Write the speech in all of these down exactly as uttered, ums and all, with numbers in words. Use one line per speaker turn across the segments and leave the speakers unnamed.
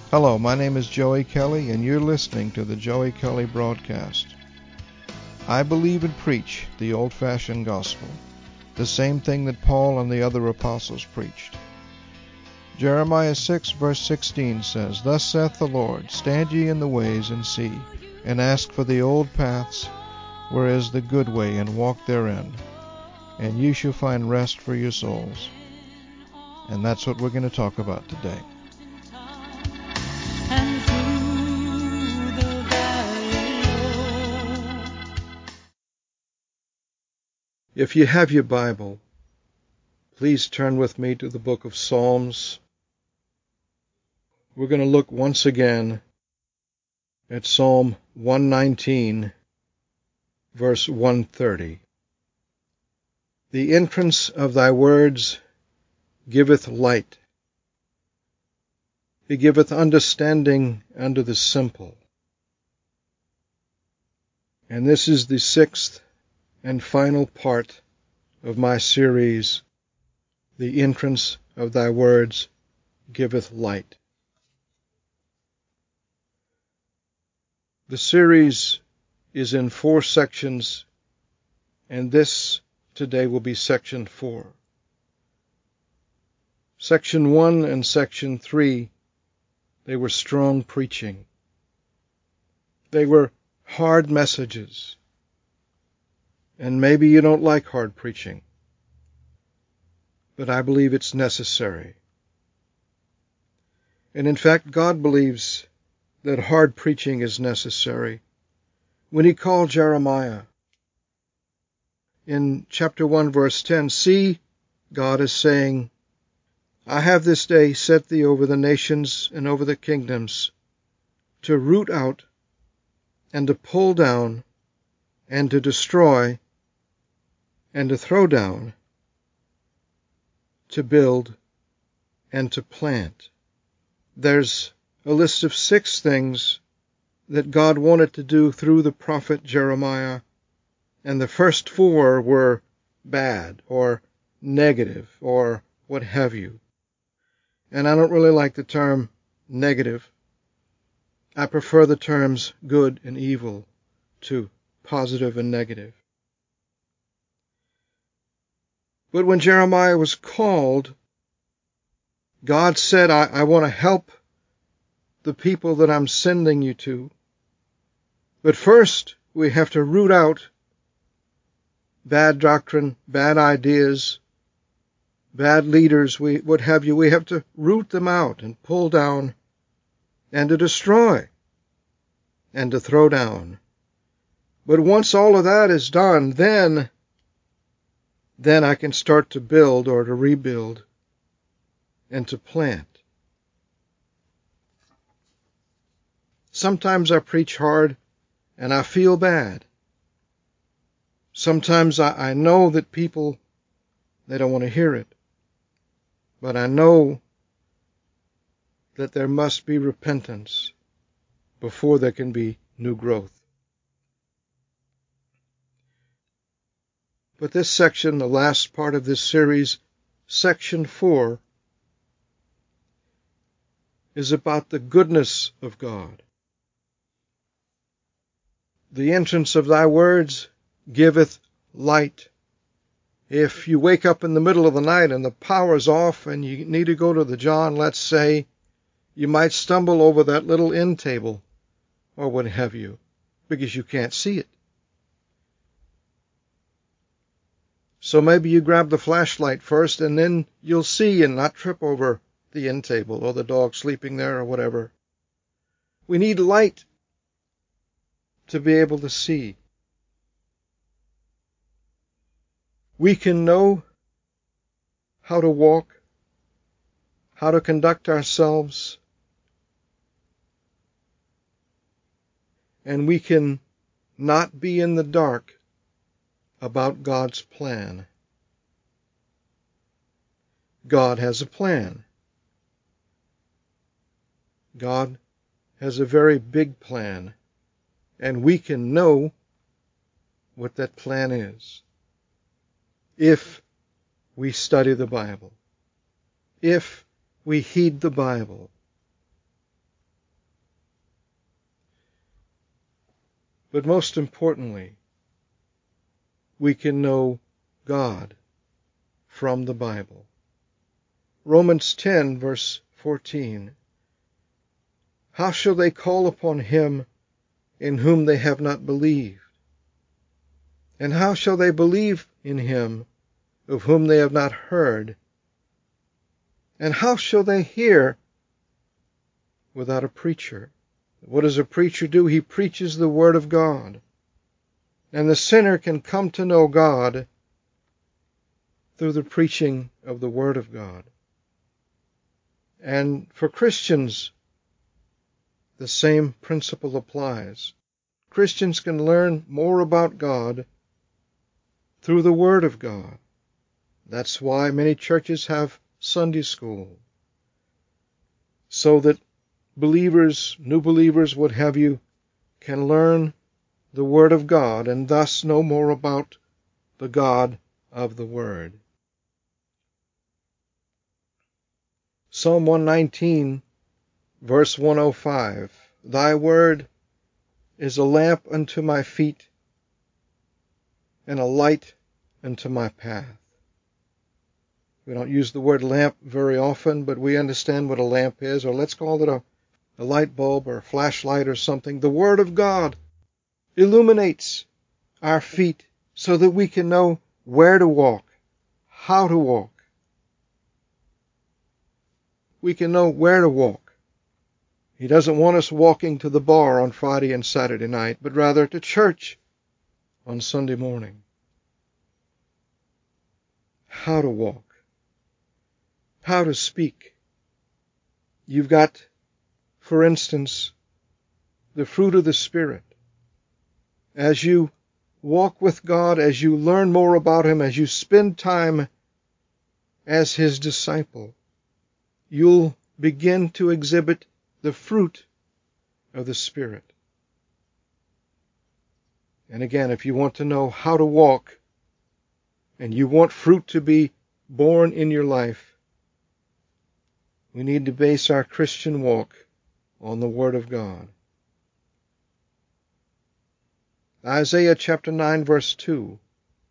Hello, my name is Joey Kelly, and you're listening to the Joey Kelly Broadcast. I believe and preach the old-fashioned gospel, the same thing that Paul and the other apostles preached. Jeremiah six verse sixteen says, Thus saith the Lord, Stand ye in the ways and see, and ask for the old paths, where is the good way, and walk therein, and you shall find rest for your souls. And that's what we're going to talk about today. If you have your Bible, please turn with me to the book of Psalms. We're going to look once again at Psalm one nineteen, verse one thirty. The entrance of thy words giveth light. He giveth understanding unto the simple. And this is the sixth and final part of my series, The Entrance of Thy Words Giveth Light. The series is in four sections, and this today will be section four. Section one and section three, they were strong preaching. They were hard messages. And maybe you don't like hard preaching, but I believe it's necessary. And in fact, God believes that hard preaching is necessary. When he called Jeremiah in chapter one, verse ten, See, God is saying, I have this day set thee over the nations and over the kingdoms, to root out and to pull down and to destroy and to throw down, to build and to plant. There's a list of six things that God wanted to do through the prophet Jeremiah, and the first four were bad or negative or what have you. And I don't really like the term negative. I prefer the terms good and evil to positive and negative. But when Jeremiah was called, God said, I, I want to help the people that I'm sending you to. But first, we have to root out bad doctrine, bad ideas, bad leaders, we, what have you. We have to root them out and pull down and to destroy and to throw down. But once all of that is done, then Then I can start to build or to rebuild and to plant. Sometimes I preach hard and I feel bad. Sometimes I, I know that people, they don't want to hear it. But I know that there must be repentance before there can be new growth. But this section, the last part of this series, section four, is about the goodness of God. The entrance of thy words giveth light. If you wake up in the middle of the night and the power's off and you need to go to the John, let's say, you might stumble over that little end table or what have you, because you can't see it. So maybe you grab the flashlight first, and then you'll see and not trip over the end table or the dog sleeping there or whatever. We need light to be able to see. We can know how to walk, how to conduct ourselves, and we can not be in the dark about God's plan. God has a plan. God has a very big plan, and we can know what that plan is if we study the Bible, if we heed the Bible. But most importantly, we can know God from the Bible. Romans ten, verse fourteen. How shall they call upon him in whom they have not believed? And how shall they believe in him of whom they have not heard? And how shall they hear without a preacher? What does a preacher do? He preaches the Word of God. And the sinner can come to know God through the preaching of the Word of God. And for Christians, the same principle applies. Christians can learn more about God through the Word of God. That's why many churches have Sunday school, so that believers, new believers, what have you, can learn the Word of God and thus know more about the God of the Word. Psalm one nineteen, verse one oh five. Thy word is a lamp unto my feet and a light unto my path. We don't use the word lamp very often, but we understand what a lamp is, or let's call it a, a light bulb or a flashlight or something. The Word of God illuminates our feet so that we can know where to walk, how to walk. We can know where to walk. He doesn't want us walking to the bar on Friday and Saturday night, but rather to church on Sunday morning. How to walk. How to speak. You've got, for instance, the fruit of the Spirit. As you walk with God, as you learn more about Him, as you spend time as His disciple, you'll begin to exhibit the fruit of the Spirit. And again, if you want to know how to walk, and you want fruit to be born in your life, we need to base our Christian walk on the Word of God. Isaiah chapter nine, verse two.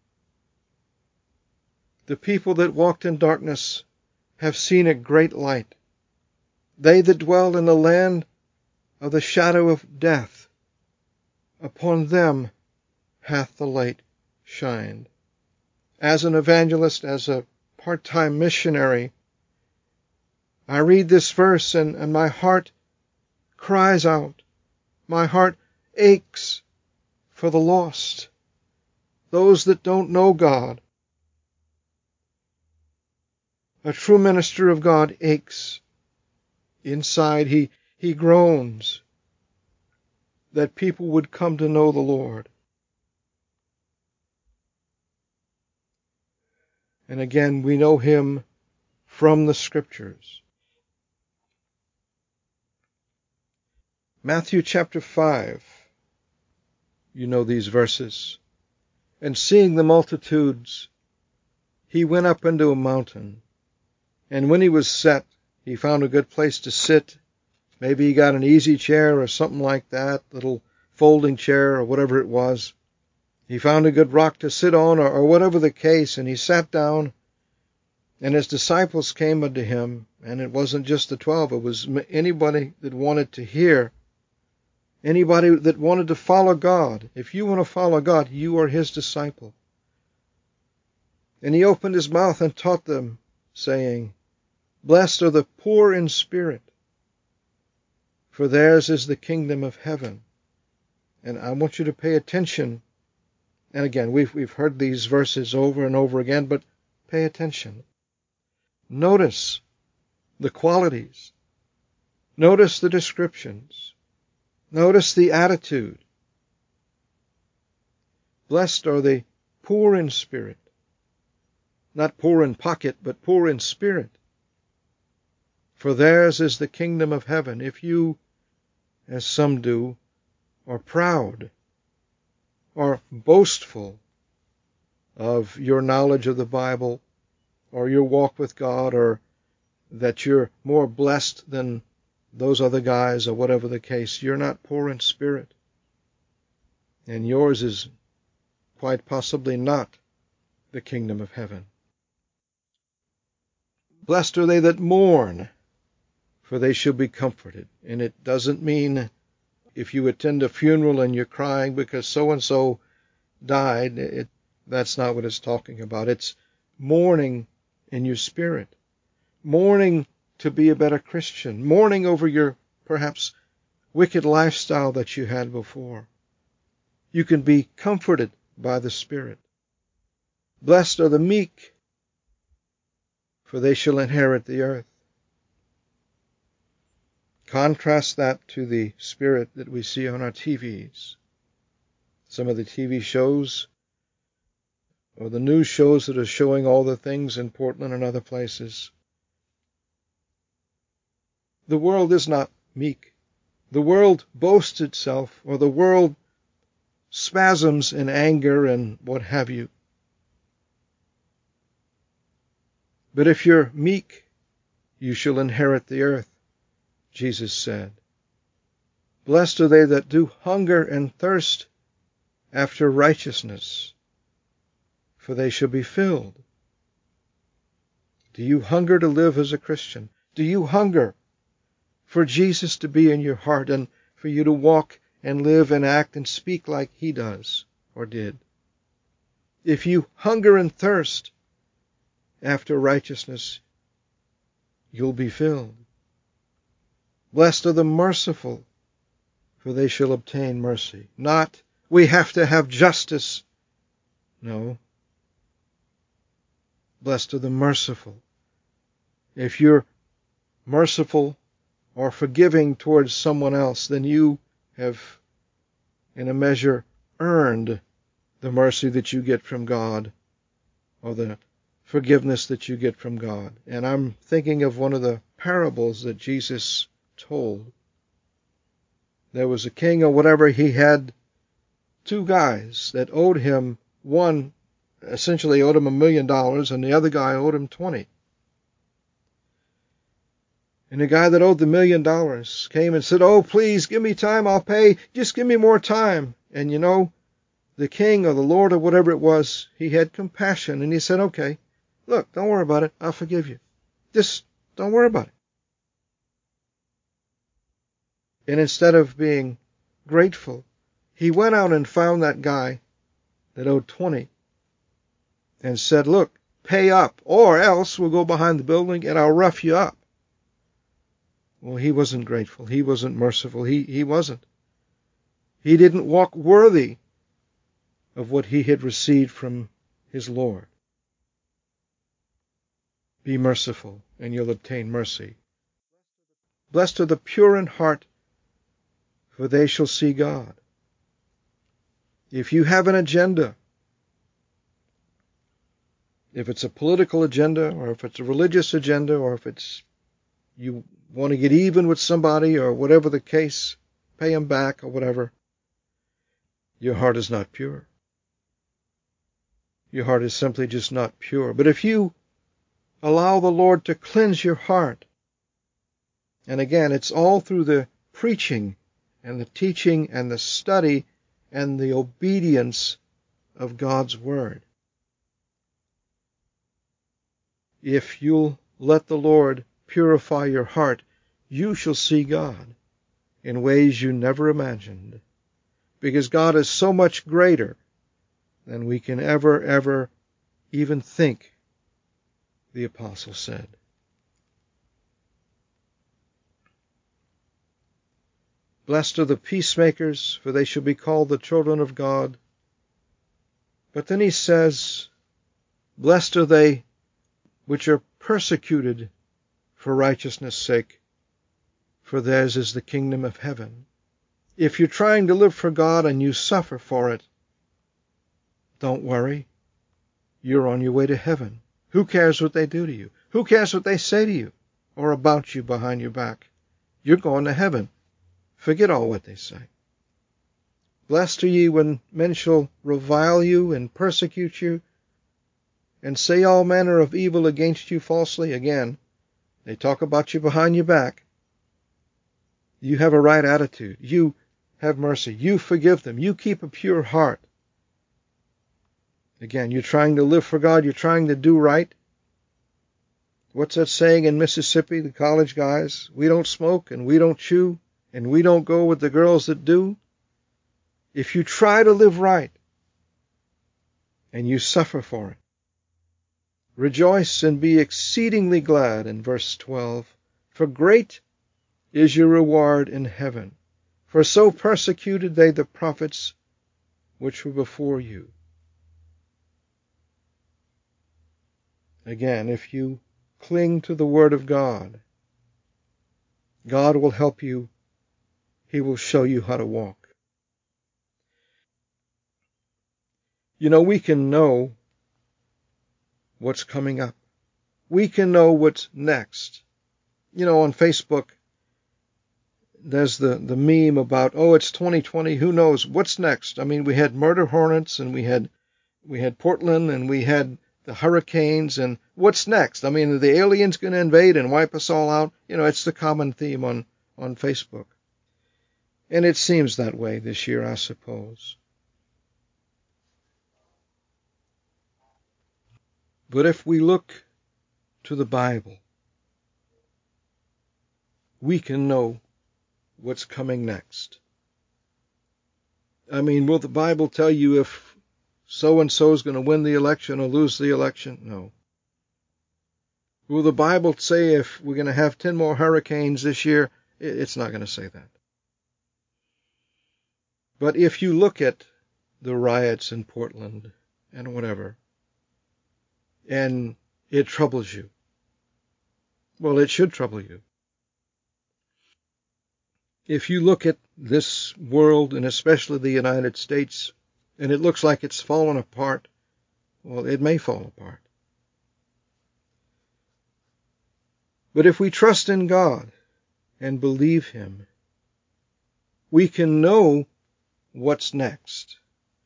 The people that walked in darkness have seen a great light. They that dwell in the land of the shadow of death, upon them hath the light shined. As an evangelist, as a part-time missionary, I read this verse and, and my heart cries out. My heart aches for the lost, those that don't know God. A true minister of God aches. Inside he, he groans that people would come to know the Lord. And again, we know Him from the Scriptures. Matthew chapter five. You know these verses. And seeing the multitudes, He went up into a mountain. And when He was set, He found a good place to sit. Maybe He got an easy chair or something like that, little folding chair or whatever it was. He found a good rock to sit on, or, or whatever the case, and He sat down. And His disciples came unto Him, and it wasn't just the twelve, it was anybody that wanted to hear, anybody that wanted to follow God. If you want to follow God, you are His disciple. And He opened His mouth and taught them, saying, Blessed are the poor in spirit, for theirs is the kingdom of heaven. And I want you to pay attention. And again, we've, we've heard these verses over and over again, but pay attention. Notice the qualities. Notice the descriptions. Notice the attitude. Blessed are the poor in spirit. Not poor in pocket, but poor in spirit. For theirs is the kingdom of heaven. If you, as some do, are proud or boastful of your knowledge of the Bible or your walk with God, or that you're more blessed than those other guys or whatever the case, you're not poor in spirit. And yours is quite possibly not the kingdom of heaven. Blessed are they that mourn, for they shall be comforted. And it doesn't mean if you attend a funeral and you're crying because so-and-so died. It, that's not what it's talking about. It's mourning in your spirit. Mourning to be a better Christian. Mourning over your, perhaps, wicked lifestyle that you had before. You can be comforted by the Spirit. Blessed are the meek, for they shall inherit the earth. Contrast that to the spirit that we see on our T Vs. Some of the T V shows or the news shows that are showing all the things in Portland and other places. The world is not meek. The world boasts itself, or the world spasms in anger and what have you. But if you're meek, you shall inherit the earth, Jesus said. Blessed are they that do hunger and thirst after righteousness, for they shall be filled. Do you hunger to live as a Christian? Do you hunger for Jesus to be in your heart and for you to walk and live and act and speak like He does or did? If you hunger and thirst after righteousness, you'll be filled. Blessed are the merciful, for they shall obtain mercy. Not, we have to have justice. No. Blessed are the merciful. If you're merciful or forgiving towards someone else, then you have, in a measure, earned the mercy that you get from God, or the forgiveness that you get from God. And I'm thinking of one of the parables that Jesus told. There was a king or whatever. He had two guys that owed him. One essentially owed him a million dollars, and the other guy owed him twenty. And the guy that owed the million dollars came and said, "Oh, please, give me time, I'll pay. Just give me more time." And you know, the king or the Lord or whatever it was, he had compassion, and he said, "Okay, look, don't worry about it. I'll forgive you. Just don't worry about it." And instead of being grateful, he went out and found that guy that owed twenty and said, "Look, pay up, or else we'll go behind the building and I'll rough you up." Well, he wasn't grateful. He wasn't merciful. He, he wasn't. He didn't walk worthy of what he had received from his Lord. Be merciful, and you'll obtain mercy. Blessed are the pure in heart, for they shall see God. If you have an agenda, if it's a political agenda, or if it's a religious agenda, or if it's you want to get even with somebody, or whatever the case, pay them back, or whatever, your heart is not pure. Your heart is simply just not pure. But if you allow the Lord to cleanse your heart, and again, it's all through the preaching and the teaching and the study and the obedience of God's Word. If you'll let the Lord purify your heart, you shall see God in ways you never imagined, because God is so much greater than we can ever, ever even think, the apostle said. Blessed are the peacemakers, for they shall be called the children of God. But then he says, blessed are they which are persecuted for righteousness' sake, for theirs is the kingdom of heaven. If you're trying to live for God and you suffer for it, don't worry. You're on your way to heaven. Who cares what they do to you? Who cares what they say to you or about you behind your back? You're going to heaven. Forget all what they say. Blessed are ye when men shall revile you and persecute you and say all manner of evil against you falsely. Again, they talk about you behind your back. You have a right attitude. You have mercy. You forgive them. You keep a pure heart. Again, you're trying to live for God. You're trying to do right. What's that saying in Mississippi, the college guys? We don't smoke and we don't chew and we don't go with the girls that do. If you try to live right and you suffer for it, rejoice and be exceedingly glad in verse twelve. For great is your reward in heaven. For so persecuted they the prophets which were before you. Again, if you cling to the Word of God, God will help you. He will show you how to walk. You know, we can know what's coming up. We can know what's next. You know, on Facebook, there's the, the meme about, oh, it's twenty twenty, who knows what's next? I mean, we had murder hornets, and we had we had Portland, and we had the hurricanes, and what's next? I mean, are the aliens going to invade and wipe us all out? You know, it's the common theme on, on Facebook. And it seems that way this year, I suppose. But if we look to the Bible, we can know what's coming next. I mean, will the Bible tell you if so-and-so is going to win the election or lose the election? No. Will the Bible say if we're going to have ten more hurricanes this year? It's not going to say that. But if you look at the riots in Portland and whatever, and it troubles you, well, it should trouble you. If you look at this world, and especially the United States, and it looks like it's fallen apart, well, it may fall apart. But if we trust in God and believe Him, we can know what's next.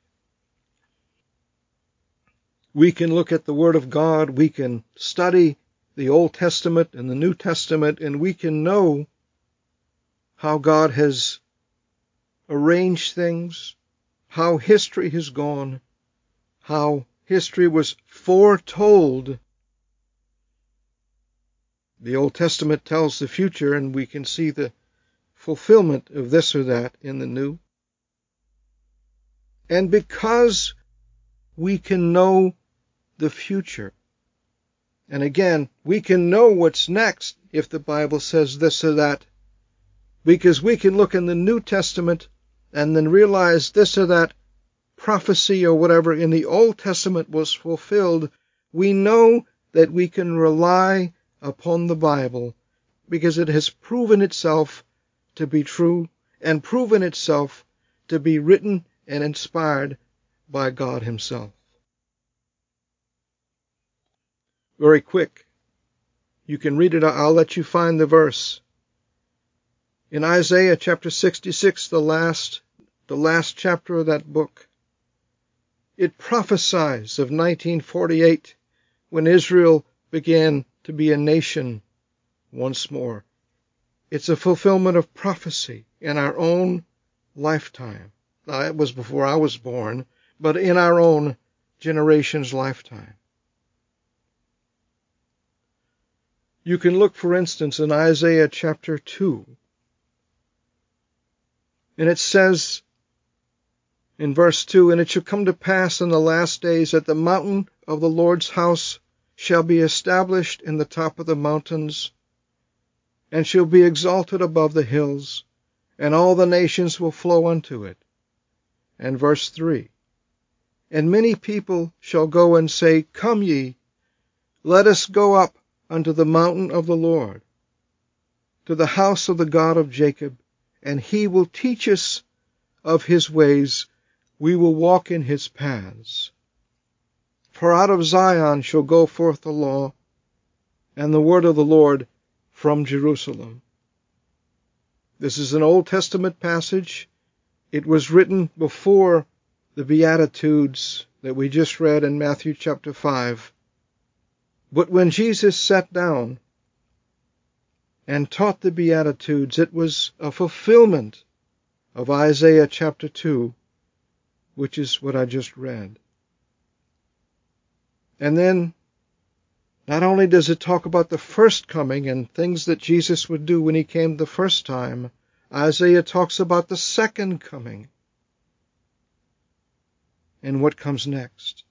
We can look at the Word of God, we can study the Old Testament and the New Testament, and we can know how God has arranged things, how history has gone, how history was foretold. The Old Testament tells the future, and we can see the fulfillment of this or that in the New. And because we can know the future, and again, we can know what's next if the Bible says this or that, because we can look in the New Testament and then realize this or that prophecy or whatever in the Old Testament was fulfilled. We know that we can rely upon the Bible because it has proven itself to be true and proven itself to be written and inspired by God Himself. Very quick. You can read it. I'll let you find the verse. In Isaiah chapter sixty-six, the last, the last chapter of that book, it prophesies of nineteen forty-eight when Israel began to be a nation once more. It's a fulfillment of prophecy in our own lifetime. Now, it was before I was born, but in our own generation's lifetime. You can look, for instance, in Isaiah chapter two. And it says in verse two, "And it shall come to pass in the last days that the mountain of the Lord's house shall be established in the top of the mountains, and shall be exalted above the hills, and all the nations will flow unto it." And verse three, "And many people shall go and say, Come ye, let us go up unto the mountain of the Lord, to the house of the God of Jacob, and He will teach us of His ways, we will walk in His paths. For out of Zion shall go forth the law, and the word of the Lord from Jerusalem." This is an Old Testament passage. It was written before the Beatitudes that we just read in Matthew chapter five. But when Jesus sat down and taught the Beatitudes, it was a fulfillment of Isaiah chapter two, which is what I just read. And then, not only does it talk about the first coming and things that Jesus would do when he came the first time, Isaiah talks about the second coming and what comes next.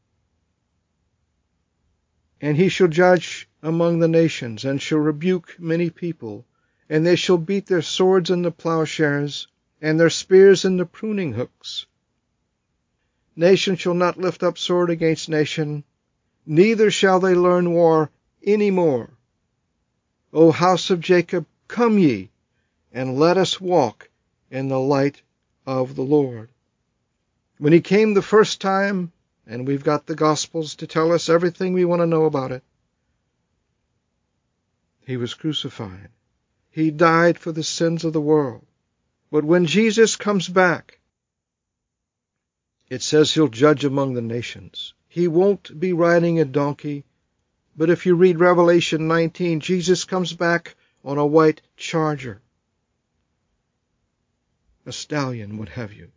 And he shall judge among the nations, and shall rebuke many people, and they shall beat their swords into plowshares, and their spears into pruning hooks. Nation shall not lift up sword against nation, neither shall they learn war any more. O house of Jacob, come ye, and let us walk in the light of the Lord. When he came the first time, and we've got the Gospels to tell us everything we want to know about it, he was crucified. He died for the sins of the world. But when Jesus comes back, it says he'll judge among the nations. He won't be riding a donkey, but if you read Revelation nineteen, Jesus comes back on a white charger, a stallion, what have you.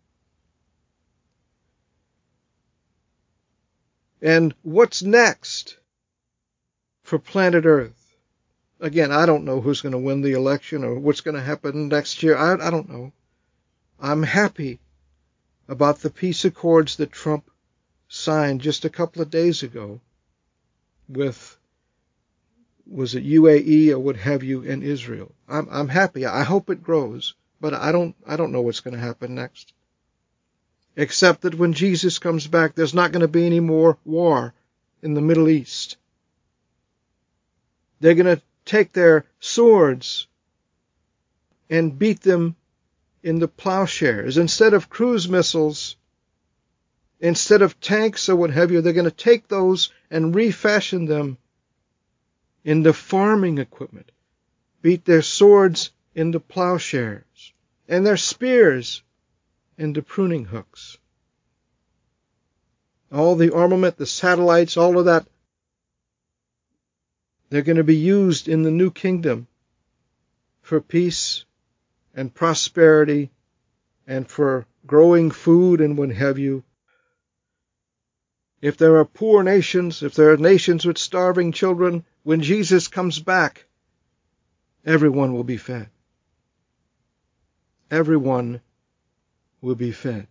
And what's next for planet Earth? Again, I don't know who's going to win the election or what's going to happen next year. I, I don't know. I'm happy about the peace accords that Trump signed just a couple of days ago with, was it U A E or what have you, in Israel. I'm, I'm happy. I hope it grows, but I don't, I don't know what's going to happen next. Except that when Jesus comes back, there's not going to be any more war in the Middle East. They're going to take their swords and beat them into plowshares. Instead of cruise missiles, instead of tanks or what have you, they're going to take those and refashion them into farming equipment, beat their swords into plowshares, and their spears into pruning hooks. All the armament, the satellites, all of that, they're going to be used in the new kingdom for peace and prosperity and for growing food and what have you. If there are poor nations, if there are nations with starving children, when Jesus comes back, everyone will be fed. Everyone will be fed.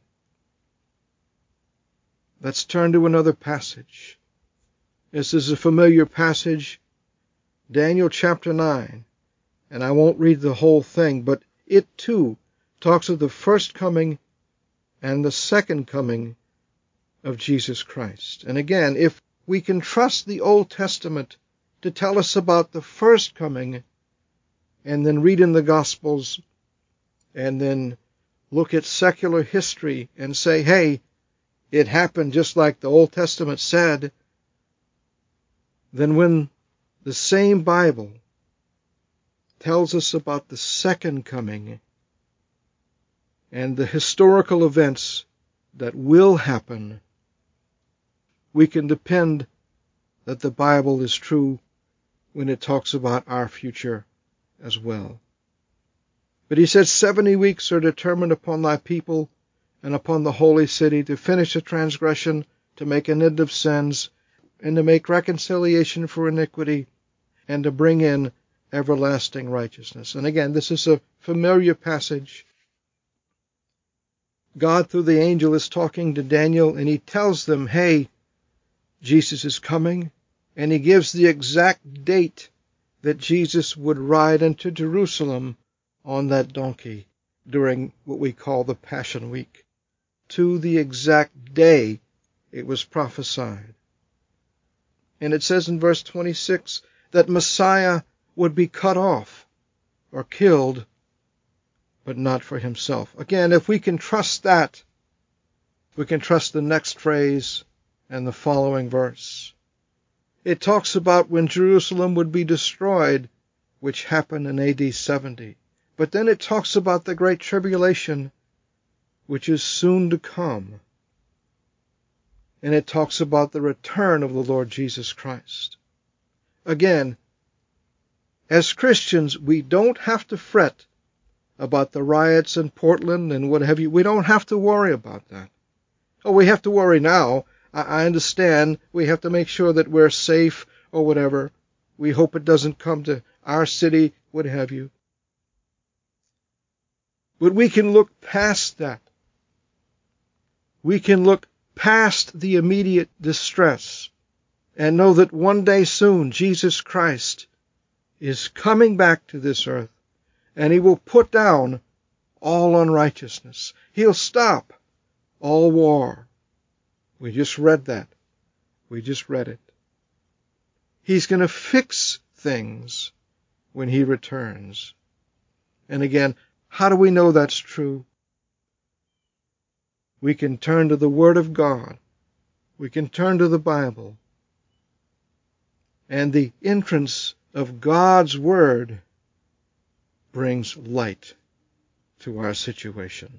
Let's turn to another passage. This is a familiar passage, Daniel chapter nine, and I won't read the whole thing, but it too talks of the first coming and the second coming of Jesus Christ. And again, if we can trust the Old Testament to tell us about the first coming, and then read in the Gospels, and then look at secular history and say, hey, it happened just like the Old Testament said, then when the same Bible tells us about the second coming and the historical events that will happen, we can depend that the Bible is true when it talks about our future as well. But he said, seventy weeks are determined upon thy people and upon the holy city to finish the transgression, to make an end of sins, and to make reconciliation for iniquity, and to bring in everlasting righteousness. And again, this is a familiar passage. God, through the angel, is talking to Daniel, and he tells them, hey, Jesus is coming, and he gives the exact date that Jesus would ride into Jerusalem on that donkey during what we call the Passion Week. To the exact day it was prophesied. And it says in verse twenty-six that Messiah would be cut off or killed, but not for himself. Again, if we can trust that, we can trust the next phrase and the following verse. It talks about when Jerusalem would be destroyed, which happened in A D seventy. But then it talks about the Great Tribulation, which is soon to come. And it talks about the return of the Lord Jesus Christ. Again, as Christians, we don't have to fret about the riots in Portland and what have you. We don't have to worry about that. Oh, we have to worry now. I, I understand we have to make sure that we're safe or whatever. We hope it doesn't come to our city, what have you. But we can look past that. We can look past the immediate distress and know that one day soon Jesus Christ is coming back to this earth, and he will put down all unrighteousness. He'll stop all war. We just read that. We just read it. He's going to fix things when he returns. And again, how do we know that's true? We can turn to the Word of God. We can turn to the Bible. And the entrance of God's Word brings light to our situation.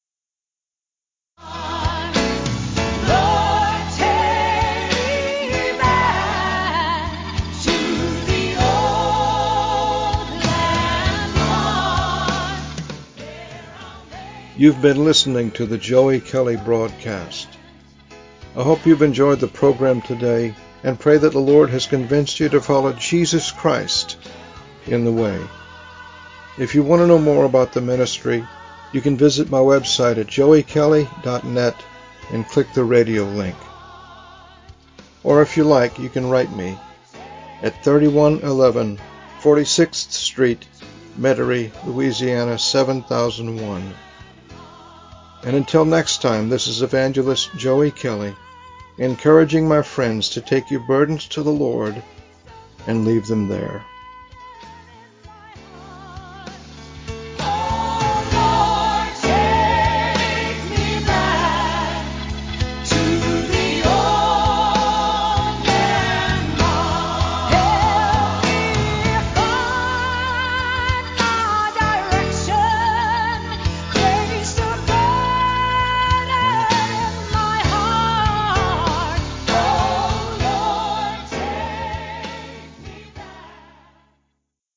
You've been listening to the Joey Kelly broadcast. I hope you've enjoyed the program today and pray that the Lord has convinced you to follow Jesus Christ in the way. If you want to know more about the ministry, you can visit my website at joey kelly dot net and click the radio link. Or if you like, you can write me at thirty-one eleven forty-sixth Street, Metairie, Louisiana seven thousand one. And until next time, this is Evangelist Joey Kelly, encouraging my friends to take your burdens to the Lord and leave them there.